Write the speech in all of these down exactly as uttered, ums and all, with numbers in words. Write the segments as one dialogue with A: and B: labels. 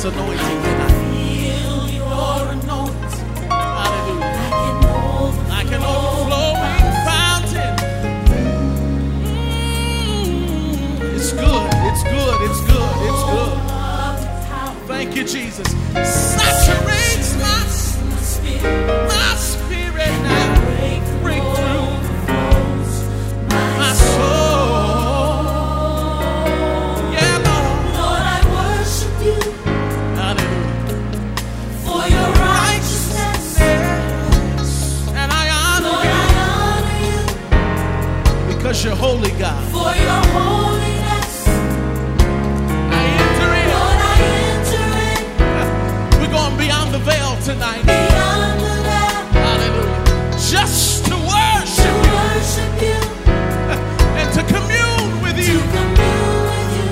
A: anointing tonight.
B: Feel your anointing.
A: Hallelujah. Like an overflowing fountain. Mm, it's good. It's good. It's good. It's good. Thank you, Jesus. Saturates my spirit. My spirit now. Break through my soul. Yeah, Lord.
B: Lord, I worship you
A: Hallelujah.
B: for your righteousness.
A: And I honor
B: Lord,
A: you
B: I honor you
A: because you're holy, God.
B: for your holiness.
A: I enter in.
B: Lord, I enter in
A: We're going beyond the veil tonight.
B: beyond the veil
A: Hallelujah. Just to
B: to
A: worship you
B: worship you,
A: and to commune with
B: to
A: you.
B: commune with you.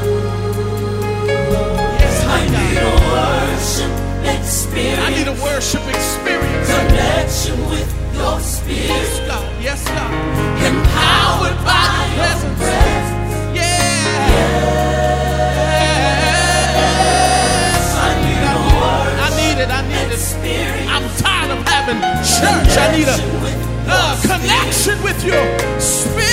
A: Yes,
B: I
A: my
B: need a
A: God.
B: worship experience.
A: I need a worship experience.
B: Connection with your
A: Yes,
B: spirit.
A: God. Yes, God.
B: Empowered by
A: your
B: your
A: presence.
B: presence.
A: Yeah.
B: Yes, I need a worship
A: I need it. I need it.
B: experience.
A: I'm tired of having church. I need a
B: Connection with
A: uh, connection with your spirit.